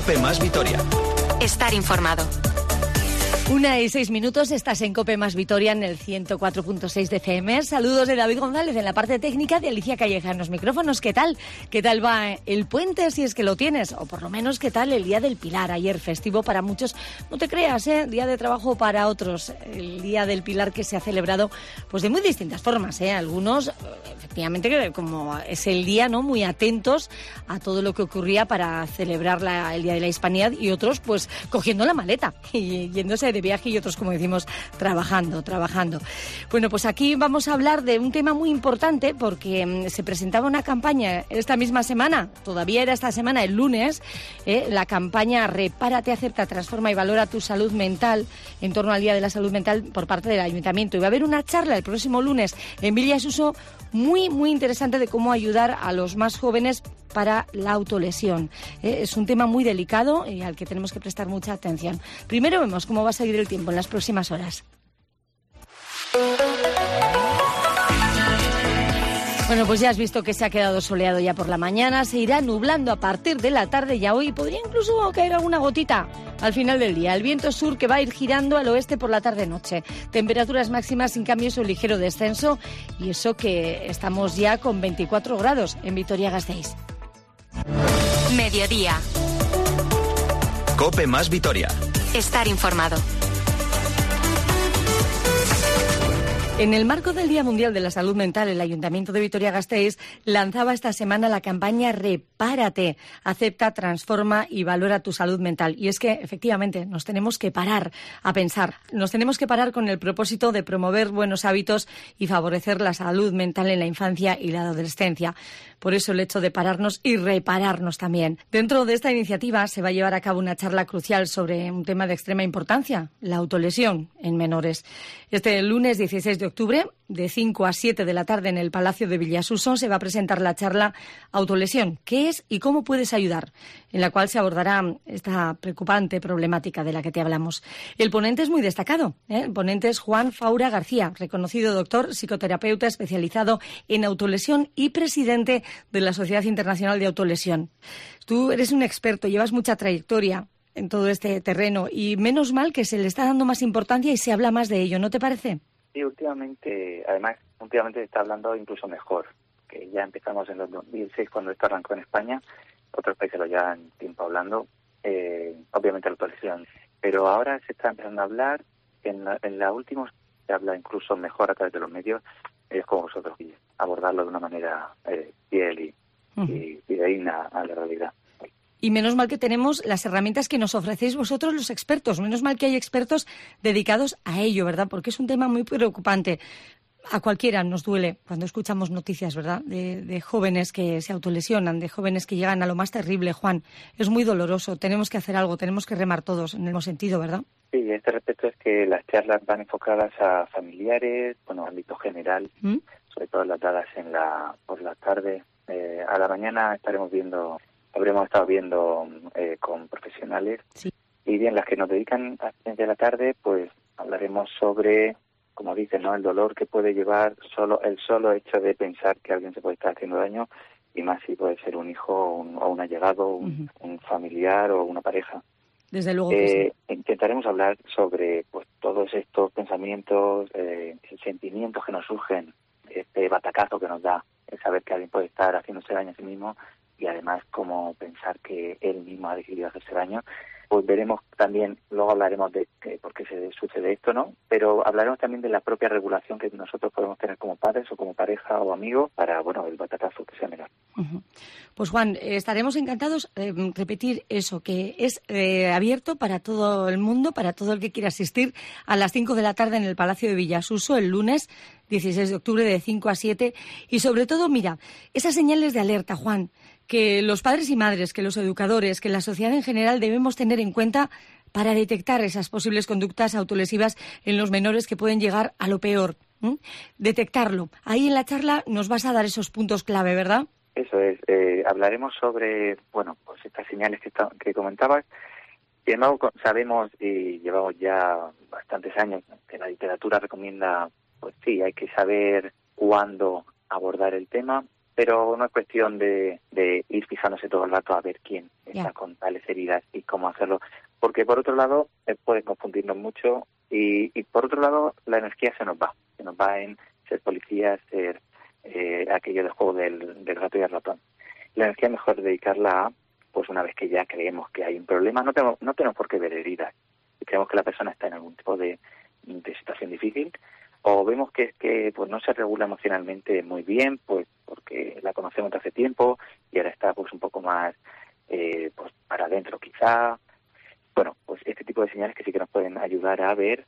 COPE más Vitoria. Estar informado. 1:06, estás en COPE más Vitoria en el 104.6 de FM. Saludos de David González en la parte técnica, de Alicia Calleja en los micrófonos. ¿Qué tal? ¿Qué tal va el puente, si es que lo tienes? O por lo menos, ¿qué tal el Día del Pilar? Ayer festivo para muchos, no te creas, día de trabajo para otros. El Día del Pilar que se ha celebrado pues de muy distintas formas, Algunos, efectivamente, como es el día, ¿no?, muy atentos a todo lo que ocurría para celebrar el Día de la Hispanidad, y otros pues cogiendo la maleta y yéndose de viaje, y otros, como decimos, trabajando. Bueno, pues aquí vamos a hablar de un tema muy importante porque se presentaba una campaña esta misma semana, todavía era esta semana, el lunes, la campaña Repárate, acepta, transforma y valora tu salud mental, en torno al Día de la Salud Mental por parte del Ayuntamiento. Y va a haber una charla el próximo lunes en Villasuso muy, muy interesante de cómo ayudar a los más jóvenes para la autolesión. Es un tema muy delicado y al que tenemos que prestar mucha atención. Primero vemos cómo va a seguir el tiempo en las próximas horas. Bueno, pues ya has visto que se ha quedado soleado ya por la mañana, se irá nublando a partir de la tarde ya hoy, podría incluso caer alguna gotita al final del día. El viento sur que va a ir girando al oeste por la tarde-noche. Temperaturas máximas sin cambios o ligero descenso, y eso que estamos ya con 24 grados en Vitoria-Gasteiz. Mediodía. COPE más Vitoria. Estar informado. En el marco del Día Mundial de la Salud Mental, el Ayuntamiento de Vitoria-Gasteiz lanzaba esta semana la campaña Repárate, acepta, transforma y valora tu salud mental. Y es que, efectivamente, nos tenemos que parar a pensar. Nos tenemos que parar con el propósito de promover buenos hábitos y favorecer la salud mental en la infancia y la adolescencia. Por eso el hecho de pararnos y repararnos también. Dentro de esta iniciativa se va a llevar a cabo una charla crucial sobre un tema de extrema importancia, la autolesión en menores. Este lunes 16 de octubre, de 5 a 7 de la tarde en el Palacio de Villasuso, se va a presentar la charla Autolesión, ¿qué es y cómo puedes ayudar?, en la cual se abordará esta preocupante problemática de la que te hablamos. El ponente es muy destacado, El ponente es Juan Faura García, reconocido doctor, psicoterapeuta especializado en autolesión y presidente de la Sociedad Internacional de Autolesión. Tú eres un experto, llevas mucha trayectoria en todo este terreno y menos mal que se le está dando más importancia y se habla más de ello, ¿no te parece? Sí, últimamente se está hablando incluso mejor, que ya empezamos en el 2006 cuando esto arrancó en España, otros países lo llevan tiempo hablando, obviamente la autolesión, pero ahora se está empezando a hablar, en la última se habla incluso mejor a través de los medios, es como vosotros, abordarlo de una manera fiel y digna a la realidad. Y menos mal que tenemos las herramientas que nos ofrecéis vosotros los expertos. Menos mal que hay expertos dedicados a ello, ¿verdad? Porque es un tema muy preocupante. A cualquiera nos duele cuando escuchamos noticias, ¿verdad?, de jóvenes que se autolesionan, de jóvenes que llegan a lo más terrible, Juan. Es muy doloroso. Tenemos que hacer algo, tenemos que remar todos en el mismo sentido, ¿verdad? Sí, en este respecto es que las charlas van enfocadas a familiares, ámbito general, sobre todo las dadas por la tarde. A la mañana habremos estado viendo con profesionales, sí. Y bien, las que nos dedican a de la tarde, pues hablaremos sobre, como dicen, ¿no?, el dolor que puede llevar el solo hecho de pensar que alguien se puede estar haciendo daño, y más si puede ser un hijo o un allegado, un familiar o una pareja. Desde luego que sí. Intentaremos hablar sobre pues todos estos pensamientos, sentimientos que nos surgen, este batacazo que nos da el saber que alguien puede estar haciéndose daño a sí mismo, y además cómo pensar que él mismo ha decidido hacerse daño. Pues veremos también, luego hablaremos de por qué se sucede esto, ¿no? Pero hablaremos también de la propia regulación que nosotros podemos tener como padres o como pareja o amigos para, el batacazo que sea menor. Pues Juan, estaremos encantados de repetir eso, que es abierto para todo el mundo, para todo el que quiera asistir, a las 5 de la tarde en el Palacio de Villasuso, el lunes 16 de octubre de 5 a 7. Y sobre todo, mira, esas señales de alerta, Juan, que los padres y madres, que los educadores, que la sociedad en general debemos tener en cuenta para detectar esas posibles conductas autolesivas en los menores que pueden llegar a lo peor. Detectarlo. Ahí en la charla nos vas a dar esos puntos clave, ¿verdad? Eso es. Hablaremos sobre, pues estas señales que comentabas. Sin embargo, sabemos y llevamos ya bastantes años que la literatura recomienda, pues sí, hay que saber cuándo abordar el tema. pero no es cuestión de ir fijándose todo el rato a ver quién está Ya. con tales heridas y cómo hacerlo, porque por otro lado pueden confundirnos mucho y por otro lado la energía se nos va en ser policías, ser aquello del juego del gato y el ratón. La energía es mejor dedicarla a, pues una vez que ya creemos que hay un problema, no tenemos por qué ver heridas. Si creemos que la persona está en algún tipo de situación difícil, o vemos que es que pues no se regula emocionalmente muy bien, pues porque la conocemos de hace tiempo y ahora está pues un poco más pues para adentro quizá. Bueno, pues este tipo de señales que sí que nos pueden ayudar a ver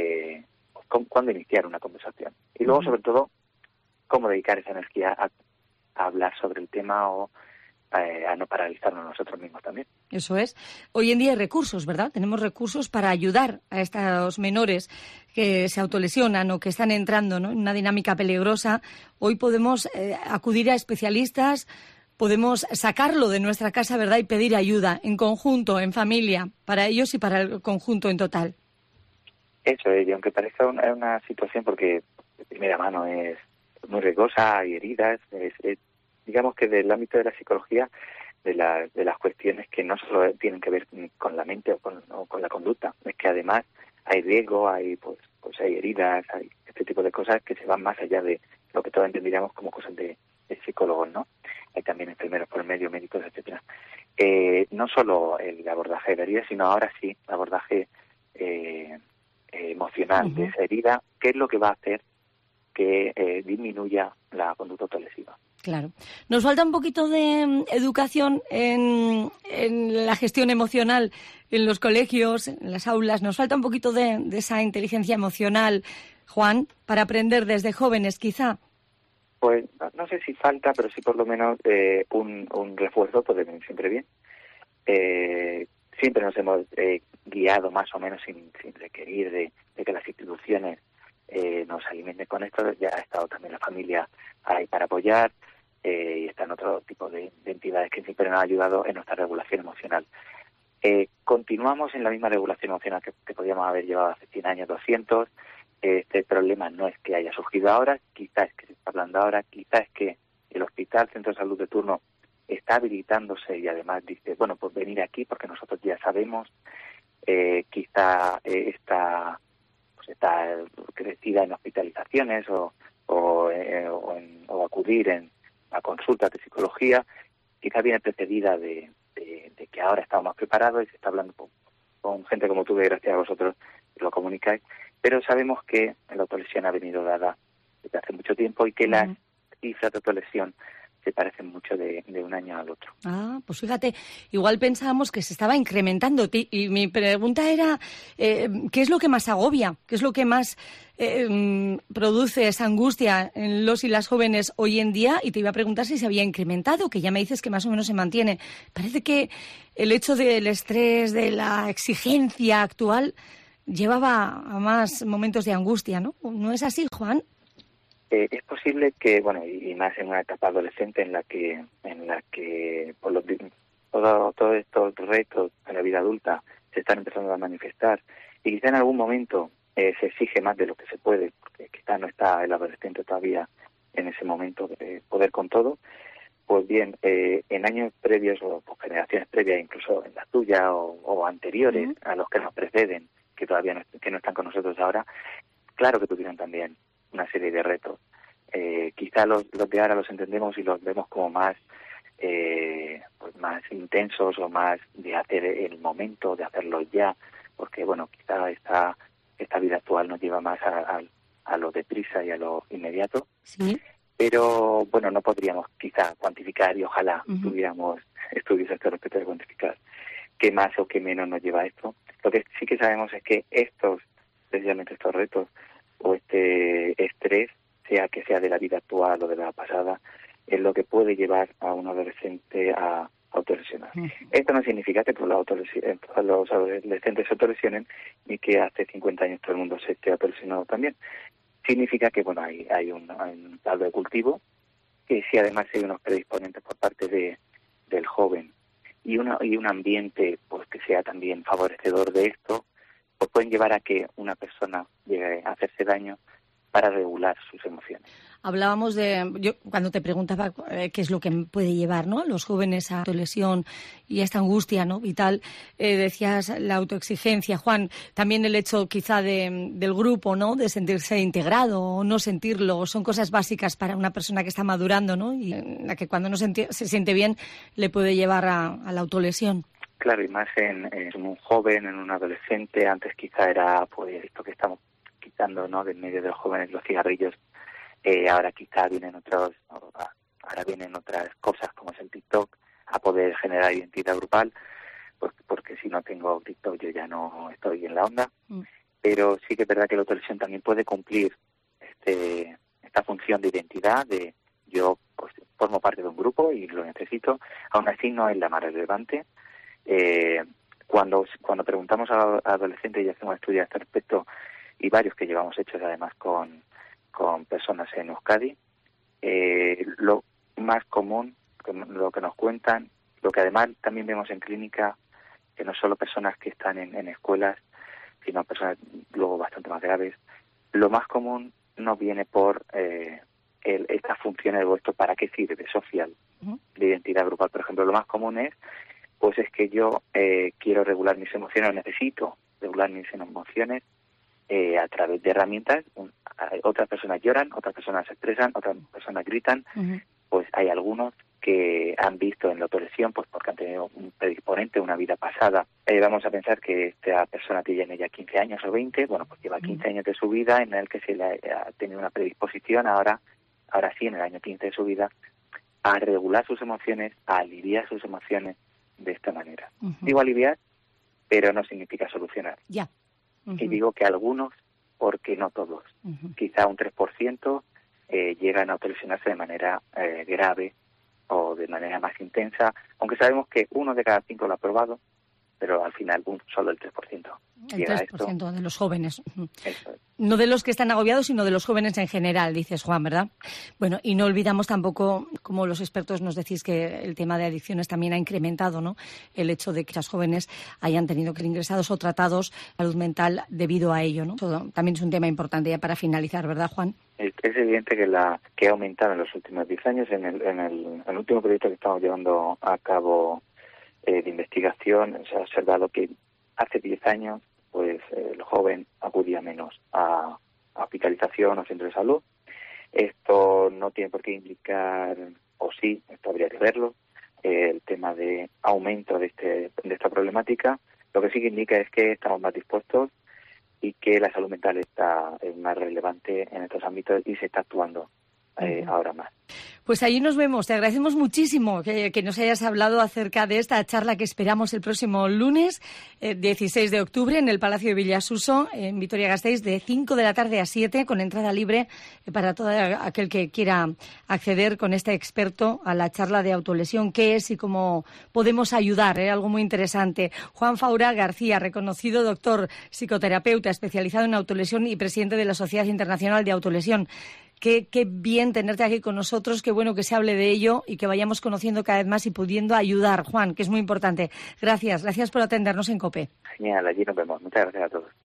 cuándo iniciar una conversación. Y luego, sobre todo, cómo dedicar esa energía a hablar sobre el tema o a no paralizarnos nosotros mismos también. Eso es. Hoy en día hay recursos, ¿verdad? Tenemos recursos para ayudar a estos menores que se autolesionan o que están entrando, ¿no?, en una dinámica peligrosa. Hoy podemos acudir a especialistas, podemos sacarlo de nuestra casa, ¿verdad?, y pedir ayuda en conjunto, en familia, para ellos y para el conjunto en total. Eso es, y aunque parezca una situación, porque de primera mano es muy riesgosa, hay heridas, digamos que del ámbito de la psicología, de las cuestiones que no solo tienen que ver con la mente o con la conducta, es que además hay riesgo, hay pues hay heridas, hay este tipo de cosas que se van más allá de lo que todos entenderíamos como cosas de psicólogos, ¿no? Hay también enfermeros por el medio, médicos, etcétera. No solo el abordaje de heridas, sino ahora sí el abordaje emocional de esa herida, qué es lo que va a hacer que disminuya la conducta autolesiva. Claro. Nos falta un poquito de educación en la gestión emocional en los colegios, en las aulas. Nos falta un poquito de esa inteligencia emocional, Juan, para aprender desde jóvenes, quizá. Pues no sé si falta, pero sí por lo menos un refuerzo puede venir siempre bien. Siempre nos hemos guiado más o menos sin requerir de que las instituciones nos alimenten con esto. Ya ha estado también la familia ahí para apoyar y están otro tipo de entidades que siempre nos han ayudado en nuestra regulación emocional. Continuamos en la misma regulación emocional que podíamos haber llevado hace 100 años, 200. Este problema no es que haya surgido ahora, quizás es que se está hablando ahora, quizás es que el hospital, centro de salud de turno, está habilitándose y además dice, bueno, pues venir aquí porque nosotros ya sabemos, quizá está crecida en hospitalizaciones o acudir a consultas de psicología, quizá viene precedida de que ahora estamos más preparados y se está hablando con gente como tú, que gracias a vosotros lo comunicáis, pero sabemos que la autolesión ha venido dada desde hace mucho tiempo y que las cifras de autolesión se parecen mucho de un año al otro. Ah, pues fíjate, igual pensábamos que se estaba incrementando. Y mi pregunta era, ¿qué es lo que más agobia? ¿Qué es lo que más produce esa angustia en los y las jóvenes hoy en día? Y te iba a preguntar si se había incrementado, que ya me dices que más o menos se mantiene. Parece que el hecho del estrés, de la exigencia actual, llevaba a más momentos de angustia, ¿no? ¿No es así, Juan? Es posible que, bueno, y más en una etapa adolescente en la que por todos estos retos en la vida adulta se están empezando a manifestar y quizá en algún momento se exige más de lo que se puede, porque quizá no está el adolescente todavía en ese momento de poder con todo. Pues bien, en años previos o generaciones previas, incluso en la tuya o anteriores a los que nos preceden, que todavía no están con nosotros ahora, claro que tuvieron también una serie de retos. Quizá los de ahora los entendemos y los vemos como más pues más intensos o más de hacer el momento, de hacerlo ya, porque bueno, quizá esta vida actual nos lleva más a lo deprisa y a lo inmediato. Sí. Pero bueno, no podríamos quizá cuantificar y ojalá tuviéramos estudios a este respecto de cuantificar qué más o qué menos nos lleva a esto. Lo que sí que sabemos es que precisamente estos retos o este estrés, sea que sea de la vida actual o de la pasada, es lo que puede llevar a un adolescente a autolesionar. Esto no significa que los adolescentes se autolesionen ni que hace 50 años todo el mundo se esté autolesionado también. Significa que bueno hay un caldo de cultivo, que si además hay unos predisponentes por parte del joven y un ambiente pues que sea también favorecedor de esto, pues pueden llevar a que una persona llegue a hacerse daño para regular sus emociones. Hablábamos yo cuando te preguntaba qué es lo que puede llevar, ¿no?, a los jóvenes a autolesión y a esta angustia, ¿no?, vital, decías la autoexigencia, Juan, también el hecho quizá del grupo, ¿no?, de sentirse integrado o no sentirlo, son cosas básicas para una persona que está madurando, ¿no?, y en la que cuando no se siente bien le puede llevar a la autolesión. Claro, y más en un joven, en un adolescente. Antes quizá era pues esto que estamos quitando, ¿no?, de en medio de los jóvenes, los cigarrillos. Ahora quizá vienen otras cosas como es el TikTok, a poder generar identidad grupal, pues porque si no tengo TikTok yo ya no estoy en la onda. Pero sí que es verdad que la autolesión también puede cumplir esta función de identidad, de yo pues formo parte de un grupo y lo necesito. Aún así no es la más relevante. Cuando preguntamos a adolescentes y hacemos estudios a este respecto, y varios que llevamos hechos además con personas en Euskadi, lo más común, lo que nos cuentan, lo que además también vemos en clínica, que no solo personas que están en escuelas, sino personas luego bastante más graves, lo más común no viene por estas funciones de vuestro para qué sirve social, de identidad grupal. Por ejemplo, lo más común es que yo quiero regular mis emociones, necesito regular mis emociones a través de herramientas. Otras personas lloran, otras personas se estresan, otras personas gritan. Pues hay algunos que han visto en la autolesión, pues porque han tenido un predisponente, una vida pasada. Vamos a pensar que esta persona tiene ya 15 años o 20, bueno, pues lleva 15 años de su vida en el que se le ha tenido una predisposición, ahora sí, en el año 15 de su vida, a regular sus emociones, a aliviar sus emociones de esta manera. Digo aliviar, pero no significa solucionar. Ya. Y digo que algunos, porque no todos. Quizá un 3% llegan a autolesionarse de manera grave o de manera más intensa, aunque sabemos que 1 de cada 5 lo ha probado, pero al final solo el 3%. El 3% de los jóvenes. Eso es. No de los que están agobiados, sino de los jóvenes en general, dices, Juan, ¿verdad? Bueno, y no olvidamos tampoco, como los expertos nos decís, que el tema de adicciones también ha incrementado, ¿no?, el hecho de que los jóvenes hayan tenido que ser ingresados o tratados salud mental debido a ello, ¿no? Todo también es un tema importante ya para finalizar, ¿verdad, Juan? Es evidente que ha aumentado en los últimos 10 años. En el último proyecto que estamos llevando a cabo de investigación, se ha observado que hace 10 años pues el joven acudía menos a hospitalización o centro de salud. Esto no tiene por qué indicar, o sí, esto habría que verlo, el tema de aumento de esta problemática. Lo que sí que indica es que estamos más dispuestos y que la salud mental es más relevante en estos ámbitos y se está actuando ahora más. Pues allí nos vemos. Te agradecemos muchísimo que nos hayas hablado acerca de esta charla que esperamos el próximo lunes, 16 de octubre, en el Palacio de Villasuso, en Vitoria-Gasteiz, de 5 de la tarde a 7, con entrada libre para todo aquel que quiera acceder con este experto a la charla de autolesión, qué es y cómo podemos ayudar, algo muy interesante. Juan Faura García, reconocido doctor psicoterapeuta especializado en autolesión y presidente de la Sociedad Internacional de Autolesión. Qué bien tenerte aquí con nosotros, qué bueno que se hable de ello y que vayamos conociendo cada vez más y pudiendo ayudar, Juan, que es muy importante. Gracias por atendernos en COPE. Genial, allí nos vemos. Muchas gracias a todos.